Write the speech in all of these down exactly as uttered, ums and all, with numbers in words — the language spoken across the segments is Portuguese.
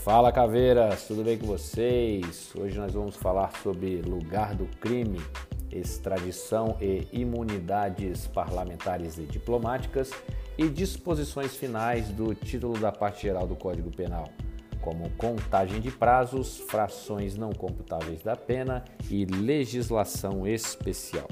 Fala, caveiras, tudo bem com vocês? Hoje nós vamos falar sobre lugar do crime, extradição e imunidades parlamentares e diplomáticas e disposições finais do título da parte geral do Código Penal, como contagem de prazos, frações não computáveis da pena e legislação especial.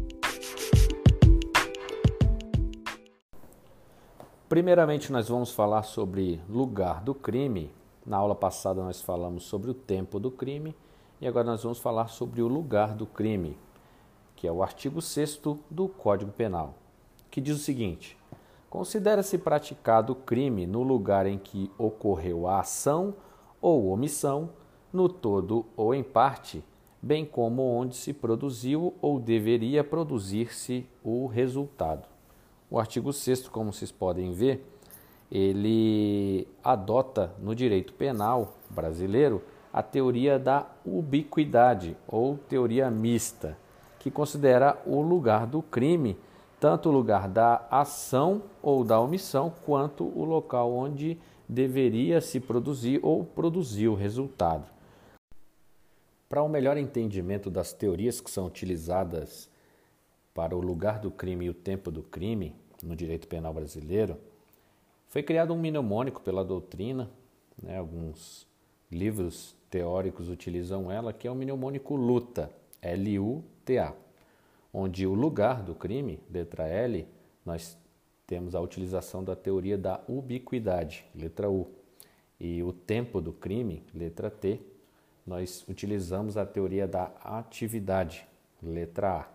Primeiramente, nós vamos falar sobre lugar do crime. Na aula passada nós falamos sobre o tempo do crime e agora nós vamos falar sobre o lugar do crime, que é o artigo sexto do Código Penal, que diz o seguinte: considera-se praticado o crime no lugar em que ocorreu a ação ou omissão, no todo ou em parte, bem como onde se produziu ou deveria produzir-se o resultado. O artigo sexto, como vocês podem ver, ele adota no direito penal brasileiro a teoria da ubiquidade ou teoria mista, que considera o lugar do crime tanto o lugar da ação ou da omissão quanto o local onde deveria se produzir ou produzir o resultado. Para um melhor entendimento das teorias que são utilizadas para o lugar do crime e o tempo do crime no direito penal brasileiro, foi criado um mnemônico pela doutrina, né, alguns livros teóricos utilizam ela, que é o mnemônico LUTA, L U T A, onde o lugar do crime, letra L, nós temos a utilização da teoria da ubiquidade, letra U, e o tempo do crime, letra T, nós utilizamos a teoria da atividade, letra A.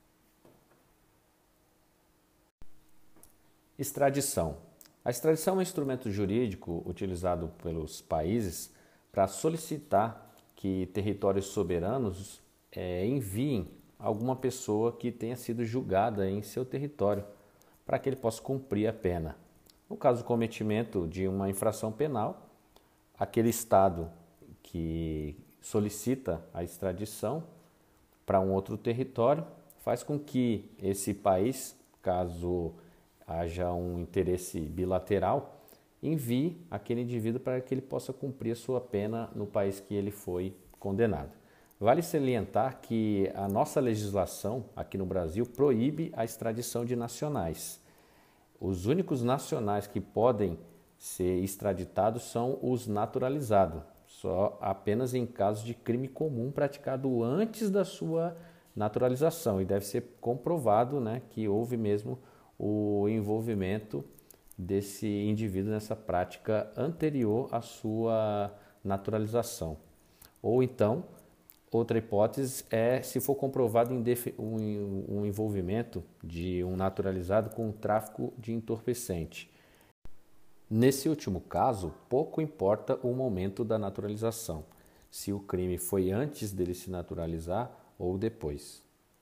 Extradição. A extradição é um instrumento jurídico utilizado pelos países para solicitar que territórios soberanos é, enviem alguma pessoa que tenha sido julgada em seu território para que ele possa cumprir a pena. No caso do cometimento de uma infração penal, aquele Estado que solicita a extradição para um outro território faz com que esse país, caso haja um interesse bilateral, envie aquele indivíduo para que ele possa cumprir a sua pena no país que ele foi condenado. Vale salientar que a nossa legislação aqui no Brasil proíbe a extradição de nacionais. Os únicos nacionais que podem ser extraditados são os naturalizados, só apenas em casos de crime comum praticado antes da sua naturalização, e deve ser comprovado, né, que houve mesmo o envolvimento desse indivíduo nessa prática anterior à sua naturalização. Ou então, outra hipótese é se for comprovado um envolvimento de um naturalizado com o tráfico de entorpecente. Nesse último caso, pouco importa o momento da naturalização, se o crime foi antes dele se naturalizar ou depois.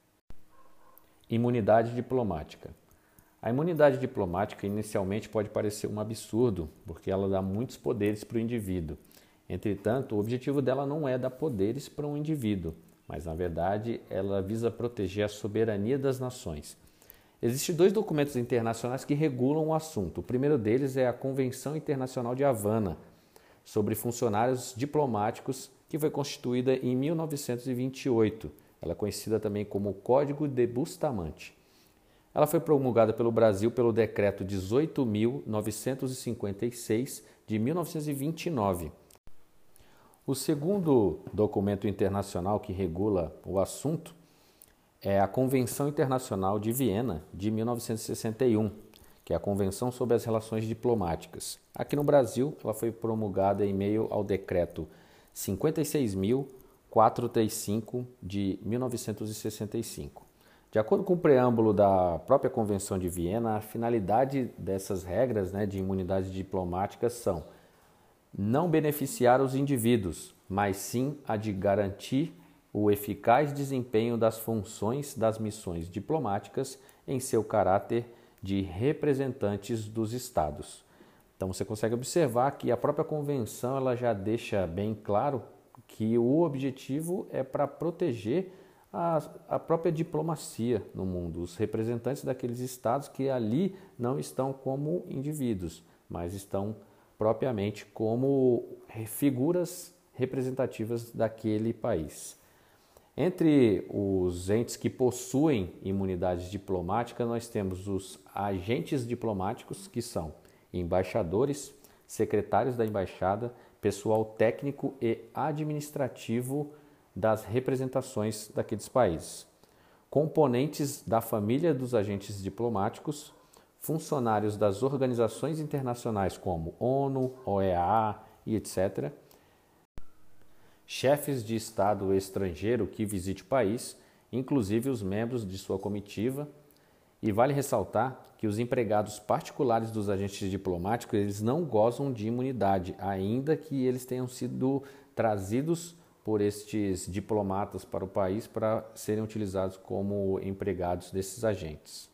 Imunidade diplomática. A imunidade diplomática inicialmente pode parecer um absurdo, porque ela dá muitos poderes para o indivíduo. Entretanto, o objetivo dela não é dar poderes para um indivíduo, mas na verdade ela visa proteger a soberania das nações. Existem dois documentos internacionais que regulam o assunto. O primeiro deles é a Convenção Internacional de Havana sobre funcionários diplomáticos, que foi constituída em mil novecentos e vinte e oito. Ela é conhecida também como Código de Bustamante. Ela foi promulgada pelo Brasil pelo Decreto dezoito mil novecentos e cinquenta e seis de mil novecentos e vinte e nove. O segundo documento internacional que regula o assunto é a Convenção Internacional de Viena de mil novecentos e sessenta e um, que é a Convenção sobre as Relações Diplomáticas. Aqui no Brasil, ela foi promulgada em meio ao Decreto cinquenta e seis mil quatrocentos e trinta e cinco de mil novecentos e sessenta e cinco. De acordo com o preâmbulo da própria Convenção de Viena, a finalidade dessas regras, né, de imunidade diplomática são não beneficiar os indivíduos, mas sim a de garantir o eficaz desempenho das funções das missões diplomáticas em seu caráter de representantes dos Estados. Então você consegue observar que a própria Convenção ela já deixa bem claro que o objetivo é para proteger A, a própria diplomacia no mundo, os representantes daqueles estados que ali não estão como indivíduos, mas estão propriamente como figuras representativas daquele país. Entre os entes que possuem imunidade diplomática, nós temos os agentes diplomáticos, que são embaixadores, secretários da embaixada, pessoal técnico e administrativo das representações daqueles países, componentes da família dos agentes diplomáticos, funcionários das organizações internacionais como ONU, O E A e etcétera, chefes de Estado estrangeiro que visite o país, inclusive os membros de sua comitiva, e vale ressaltar que os empregados particulares dos agentes diplomáticos eles não gozam de imunidade, ainda que eles tenham sido trazidos por estes diplomatas para o país para serem utilizados como empregados desses agentes.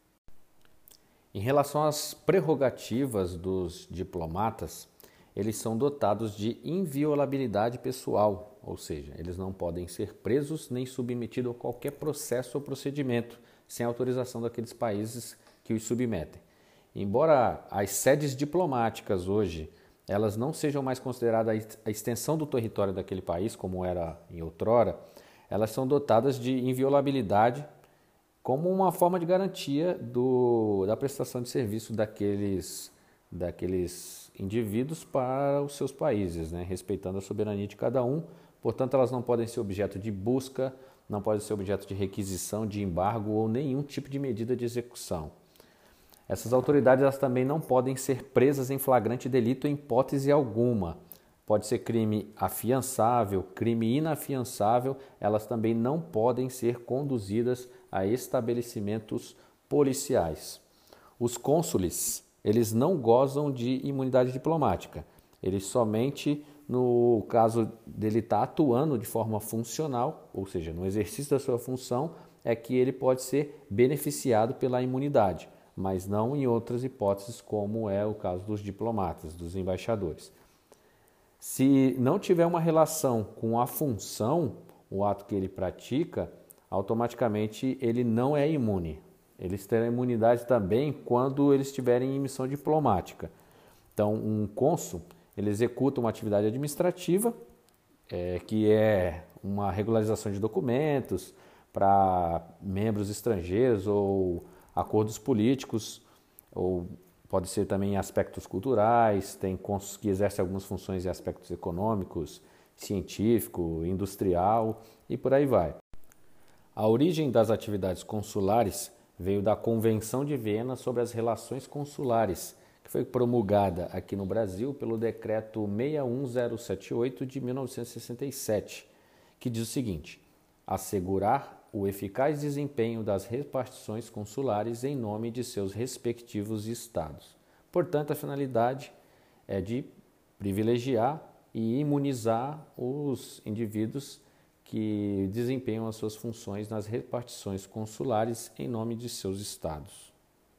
Em relação às prerrogativas dos diplomatas, eles são dotados de inviolabilidade pessoal, ou seja, eles não podem ser presos nem submetidos a qualquer processo ou procedimento sem autorização daqueles países que os submetem. Embora as sedes diplomáticas hoje elas não sejam mais consideradas a extensão do território daquele país, como era em outrora, elas são dotadas de inviolabilidade como uma forma de garantia do, da prestação de serviço daqueles, daqueles indivíduos para os seus países, né? Respeitando a soberania de cada um. Portanto, elas não podem ser objeto de busca, não podem ser objeto de requisição, de embargo ou nenhum tipo de medida de execução. Essas autoridades elas também não podem ser presas em flagrante delito em hipótese alguma. Pode ser crime afiançável, crime inafiançável, elas também não podem ser conduzidas a estabelecimentos policiais. Os cônsules, eles não gozam de imunidade diplomática. Eles somente, no caso dele estar atuando de forma funcional, ou seja, no exercício da sua função, é que ele pode ser beneficiado pela imunidade, mas não em outras hipóteses, como é o caso dos diplomatas, dos embaixadores. Se não tiver uma relação com a função, o ato que ele pratica, automaticamente ele não é imune. Eles terão imunidade também quando eles estiverem em missão diplomática. Então, um cônsul, ele executa uma atividade administrativa, é, que é uma regularização de documentos para membros estrangeiros ou acordos políticos, ou pode ser também aspectos culturais, tem cônsuls que exercem algumas funções em aspectos econômicos, científico, industrial e por aí vai. A origem das atividades consulares veio da Convenção de Viena sobre as Relações Consulares, que foi promulgada aqui no Brasil pelo Decreto seis um zero sete oito de mil novecentos e sessenta e sete, que diz o seguinte: assegurar o eficaz desempenho das repartições consulares em nome de seus respectivos estados. Portanto, a finalidade é de privilegiar e imunizar os indivíduos que desempenham as suas funções nas repartições consulares em nome de seus estados.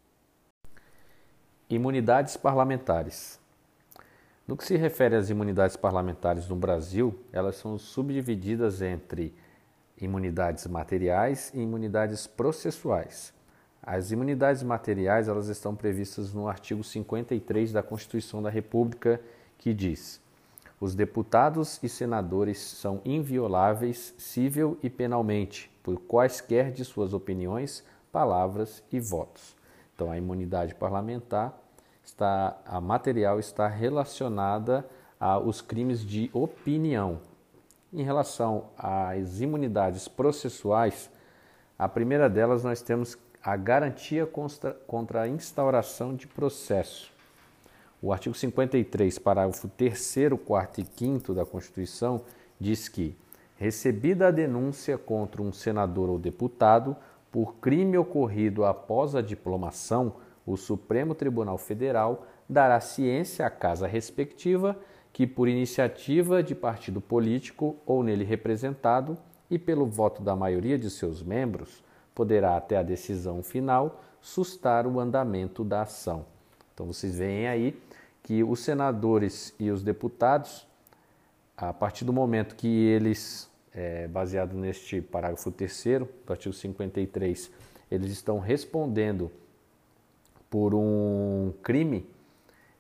Imunidades parlamentares. No que se refere às imunidades parlamentares no Brasil, elas são subdivididas entre imunidades materiais e imunidades processuais. As imunidades materiais elas estão previstas no artigo cinquenta e três da Constituição da República, que diz: os deputados e senadores são invioláveis civil e penalmente por quaisquer de suas opiniões, palavras e votos. Então, a imunidade parlamentar, está, a material está relacionada aos crimes de opinião. Em relação às imunidades processuais, a primeira delas nós temos a garantia contra, contra a instauração de processo. O artigo cinquenta e três, parágrafo terceiro, quarto e quinto da Constituição diz que, recebida a denúncia contra um senador ou deputado por crime ocorrido após a diplomação, o Supremo Tribunal Federal dará ciência à casa respectiva que, por iniciativa de partido político ou nele representado e pelo voto da maioria de seus membros, poderá, até a decisão final, sustar o andamento da ação. Então, vocês veem aí que os senadores e os deputados, a partir do momento que eles, é, baseado neste parágrafo terceiro do artigo cinquenta e três, eles estão respondendo por um crime,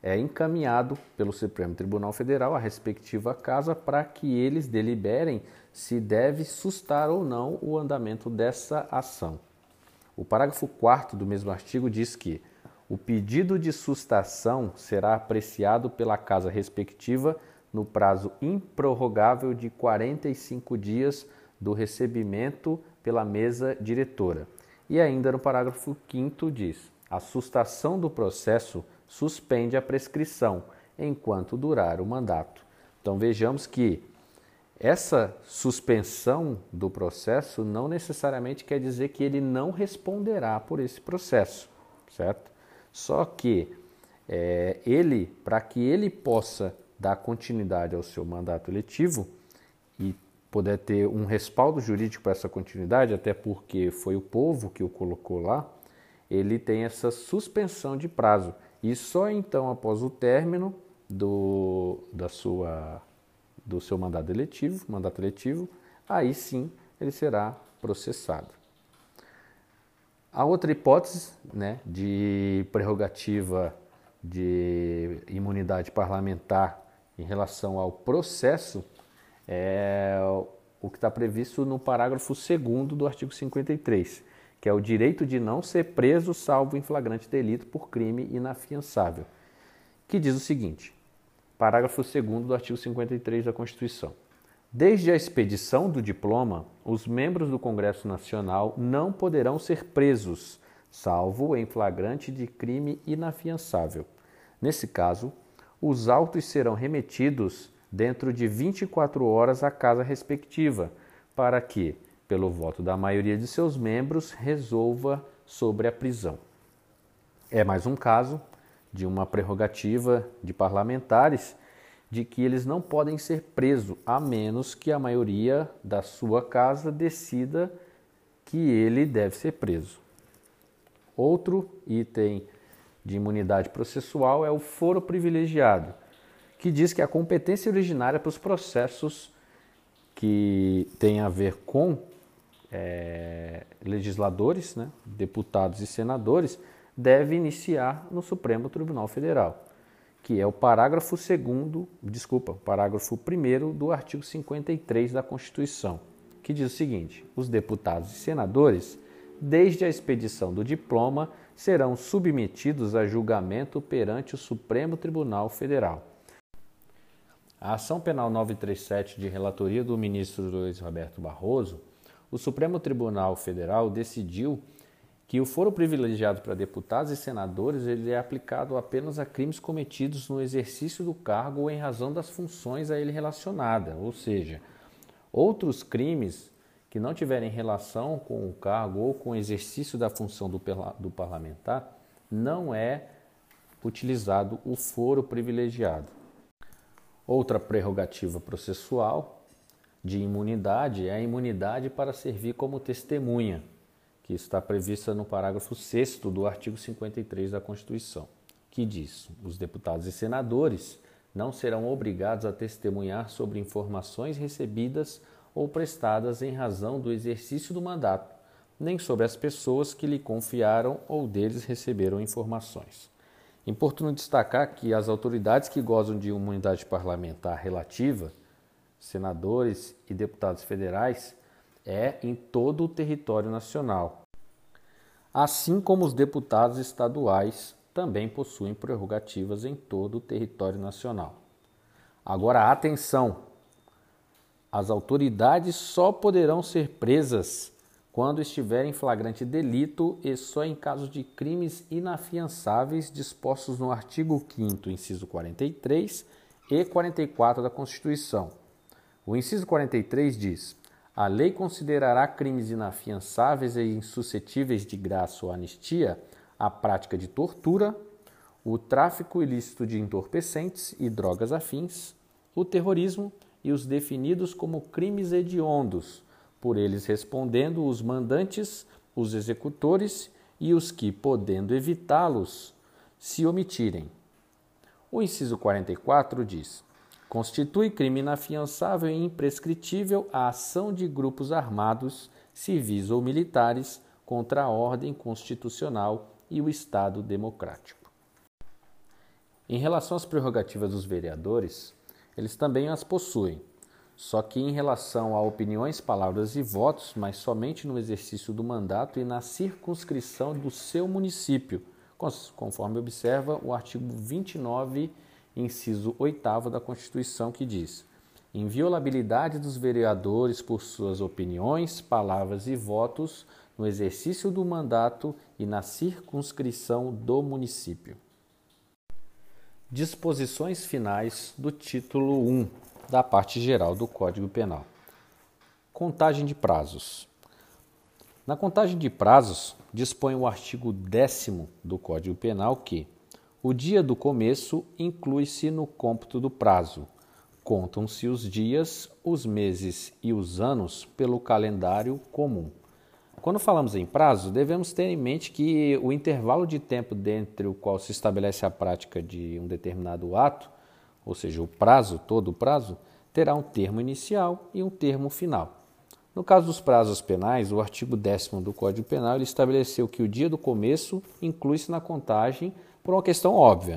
é encaminhado pelo Supremo Tribunal Federal à respectiva casa para que eles deliberem se deve sustar ou não o andamento dessa ação. O parágrafo quarto do mesmo artigo diz que o pedido de sustação será apreciado pela casa respectiva no prazo improrrogável de quarenta e cinco dias do recebimento pela mesa diretora. E ainda no parágrafo quinto diz: a sustação do processo suspende a prescrição enquanto durar o mandato. Então vejamos que essa suspensão do processo não necessariamente quer dizer que ele não responderá por esse processo, certo? Só que é, ele, para que ele possa dar continuidade ao seu mandato eletivo e poder ter um respaldo jurídico para essa continuidade, até porque foi o povo que o colocou lá, ele tem essa suspensão de prazo. E só então, após o término do, da sua, do seu mandato eletivo, mandato eletivo, aí sim ele será processado. A outra hipótese, né, de prerrogativa de imunidade parlamentar em relação ao processo é o que está previsto no parágrafo segundo do artigo cinquenta e três, que é o direito de não ser preso salvo em flagrante delito por crime inafiançável, que diz o seguinte, parágrafo segundo do artigo cinquenta e três da Constituição. Desde a expedição do diploma, os membros do Congresso Nacional não poderão ser presos, salvo em flagrante de crime inafiançável. Nesse caso, os autos serão remetidos dentro de vinte e quatro horas à casa respectiva, para que, pelo voto da maioria de seus membros, resolva sobre a prisão. É mais um caso de uma prerrogativa de parlamentares de que eles não podem ser presos, a menos que a maioria da sua casa decida que ele deve ser preso. Outro item de imunidade processual é o foro privilegiado, que diz que a competência originária para os processos que têm a ver com é, legisladores, né, deputados e senadores, deve iniciar no Supremo Tribunal Federal, que é o parágrafo segundo, desculpa, parágrafo primeiro do artigo cinquenta e três da Constituição, que diz o seguinte: os deputados e senadores, desde a expedição do diploma, serão submetidos a julgamento perante o Supremo Tribunal Federal. A ação penal novecentos e trinta e sete, de relatoria do ministro Luiz Roberto Barroso, o Supremo Tribunal Federal decidiu que o foro privilegiado para deputados e senadores ele é aplicado apenas a crimes cometidos no exercício do cargo ou em razão das funções a ele relacionadas, ou seja, outros crimes que não tiverem relação com o cargo ou com o exercício da função do, do parlamentar, não é utilizado o foro privilegiado. Outra prerrogativa processual de imunidade é a imunidade para servir como testemunha, que está prevista no parágrafo sexto do artigo cinquenta e três da Constituição, que diz: os deputados e senadores não serão obrigados a testemunhar sobre informações recebidas ou prestadas em razão do exercício do mandato, nem sobre as pessoas que lhe confiaram ou deles receberam informações. Importa destacar que as autoridades que gozam de imunidade parlamentar relativa, senadores e deputados federais, é em todo o território nacional. Assim como os deputados estaduais também possuem prerrogativas em todo o território nacional. Agora, atenção! As autoridades só poderão ser presas quando estiverem em flagrante delito e só em casos de crimes inafiançáveis dispostos no artigo quinto, inciso quarenta e três e quarenta e quatro da Constituição. O inciso quarenta e três diz: a lei considerará crimes inafiançáveis e insuscetíveis de graça ou anistia a prática de tortura, o tráfico ilícito de entorpecentes e drogas afins, o terrorismo e os definidos como crimes hediondos, por eles respondendo os mandantes, os executores e os que, podendo evitá-los, se omitirem. O inciso quarenta e quatro diz: constitui crime inafiançável e imprescritível a ação de grupos armados, civis ou militares contra a ordem constitucional e o Estado democrático. Em relação às prerrogativas dos vereadores, eles também as possuem, só que em relação a opiniões, palavras e votos, mas somente no exercício do mandato e na circunscrição do seu município, conforme observa o artigo vinte e nove, inciso oitavo da Constituição, que diz: inviolabilidade dos vereadores por suas opiniões, palavras e votos no exercício do mandato e na circunscrição do município. Disposições finais do título um da parte geral do Código Penal. Contagem de prazos. Na contagem de prazos, dispõe o artigo décimo do Código Penal que o dia do começo inclui-se no cômputo do prazo. Contam-se os dias, os meses e os anos pelo calendário comum. Quando falamos em prazo, devemos ter em mente que o intervalo de tempo dentre o qual se estabelece a prática de um determinado ato, ou seja, o prazo, todo o prazo, terá um termo inicial e um termo final. No caso dos prazos penais, o artigo décimo do Código Penal ele estabeleceu que o dia do começo inclui-se na contagem por uma questão óbvia.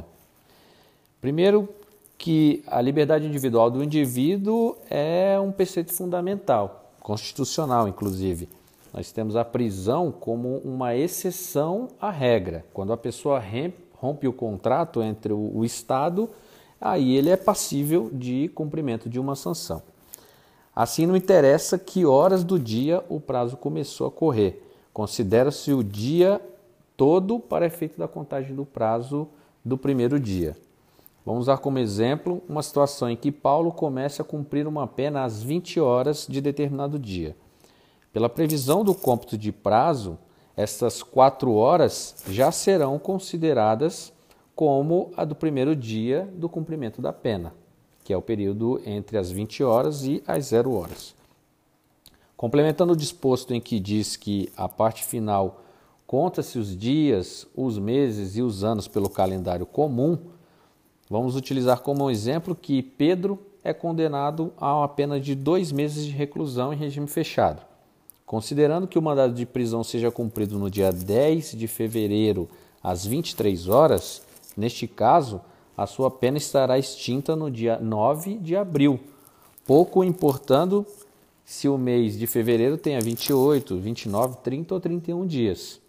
Primeiro, que a liberdade individual do indivíduo é um preceito fundamental, constitucional inclusive. Nós temos a prisão como uma exceção à regra. Quando a pessoa rompe o contrato entre o Estado, aí ele é passível de cumprimento de uma sanção. Assim, não interessa que horas do dia o prazo começou a correr. Considera-se o dia todo para efeito da contagem do prazo do primeiro dia. Vamos usar como exemplo uma situação em que Paulo começa a cumprir uma pena às vinte horas de determinado dia. Pela previsão do cômputo de prazo, essas quatro horas já serão consideradas como a do primeiro dia do cumprimento da pena, que é o período entre as vinte horas e as zero horas. Complementando o disposto em que diz que a parte final conta-se os dias, os meses e os anos pelo calendário comum, vamos utilizar como exemplo que Pedro é condenado a uma pena de dois meses de reclusão em regime fechado. Considerando que o mandado de prisão seja cumprido no dia dez de fevereiro às vinte e três horas, neste caso, a sua pena estará extinta no dia nove de abril, pouco importando se o mês de fevereiro tenha vinte e oito, vinte e nove, trinta ou trinta e um dias.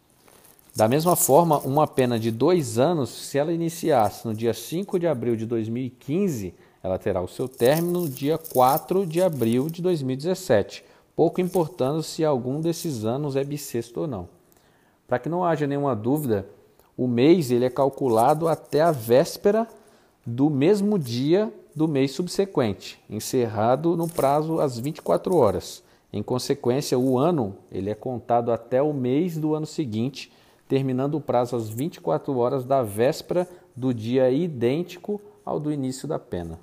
Da mesma forma, uma pena de dois anos, se ela iniciasse no dia cinco de abril de dois mil e quinze, ela terá o seu término no dia quatro de abril de dois mil e dezessete, pouco importando se algum desses anos é bissexto ou não. Para que não haja nenhuma dúvida, o mês ele é calculado até a véspera do mesmo dia do mês subsequente, encerrado no prazo às vinte e quatro horas. Em consequência, o ano ele é contado até o mês do ano seguinte, terminando o prazo às vinte e quatro horas da véspera do dia idêntico ao do início da pena.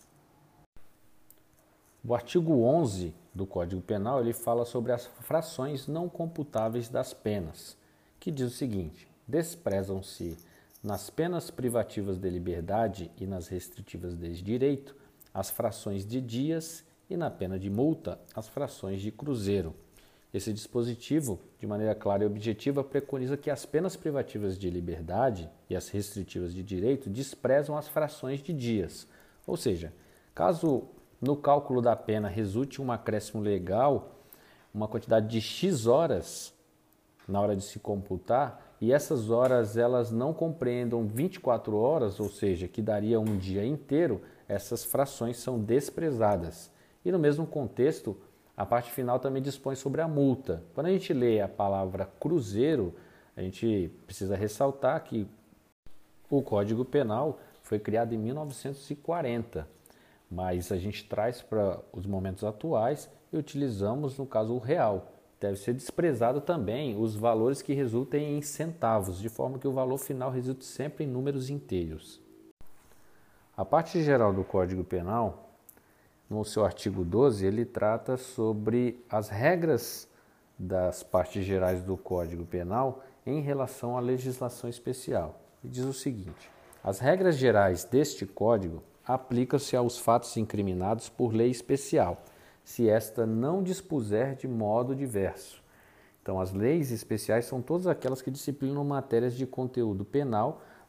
O artigo onze do Código Penal ele fala sobre as frações não computáveis das penas, que diz o seguinte: desprezam-se nas penas privativas de liberdade e nas restritivas de direito as frações de dias e na pena de multa as frações de cruzeiro. Esse dispositivo, de maneira clara e objetiva, preconiza que as penas privativas de liberdade e as restritivas de direito desprezam as frações de dias. Ou seja, caso no cálculo da pena resulte um acréscimo legal, uma quantidade de X horas na hora de se computar, e essas horas elas não compreendam vinte e quatro horas, ou seja, que daria um dia inteiro, essas frações são desprezadas. E no mesmo contexto, a parte final também dispõe sobre a multa. Quando a gente lê a palavra cruzeiro, a gente precisa ressaltar que o Código Penal foi criado em mil novecentos e quarenta, mas a gente traz para os momentos atuais e utilizamos, no caso, o real. Deve ser desprezado também os valores que resultem em centavos, de forma que o valor final resulte sempre em números inteiros. A parte geral do Código Penal, no seu artigo doze, ele trata sobre as regras das partes gerais do Código Penal em relação à legislação especial. E diz o seguinte: as regras gerais deste Código aplicam-se aos fatos incriminados por lei especial, se esta não dispuser de modo diverso. Então, as leis especiais são todas aquelas que disciplinam matérias de conteúdo penal,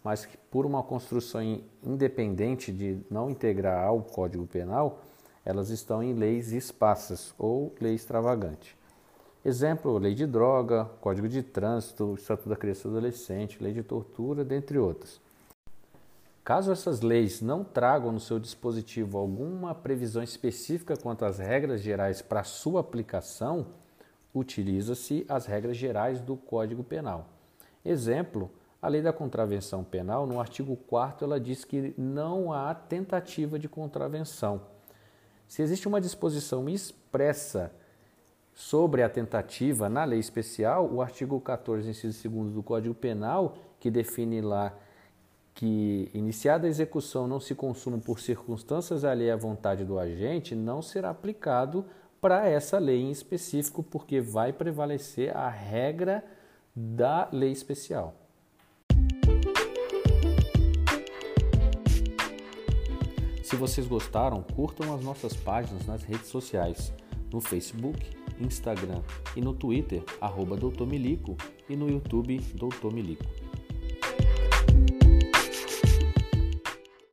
mas que por uma construção independente de não integrar ao Código Penal, elas estão em leis esparsas ou lei extravagante. Exemplo, lei de droga, Código de Trânsito, Estatuto da Criança e do Adolescente, lei de tortura, dentre outras. Caso essas leis não tragam no seu dispositivo alguma previsão específica quanto às regras gerais para sua aplicação, utiliza-se as regras gerais do Código Penal. Exemplo, a Lei da Contravenção Penal, no artigo quarto, ela diz que não há tentativa de contravenção. Se existe uma disposição expressa sobre a tentativa na lei especial, o artigo quatorze, inciso segundo do Código Penal, que define lá que, iniciada a execução, não se consuma por circunstâncias alheias à vontade do agente, não será aplicado para essa lei em específico, porque vai prevalecer a regra da lei especial. Se vocês gostaram, curtam as nossas páginas nas redes sociais, no Facebook, Instagram e no Twitter, arroba doutor Milico, e no YouTube, doutor Milico.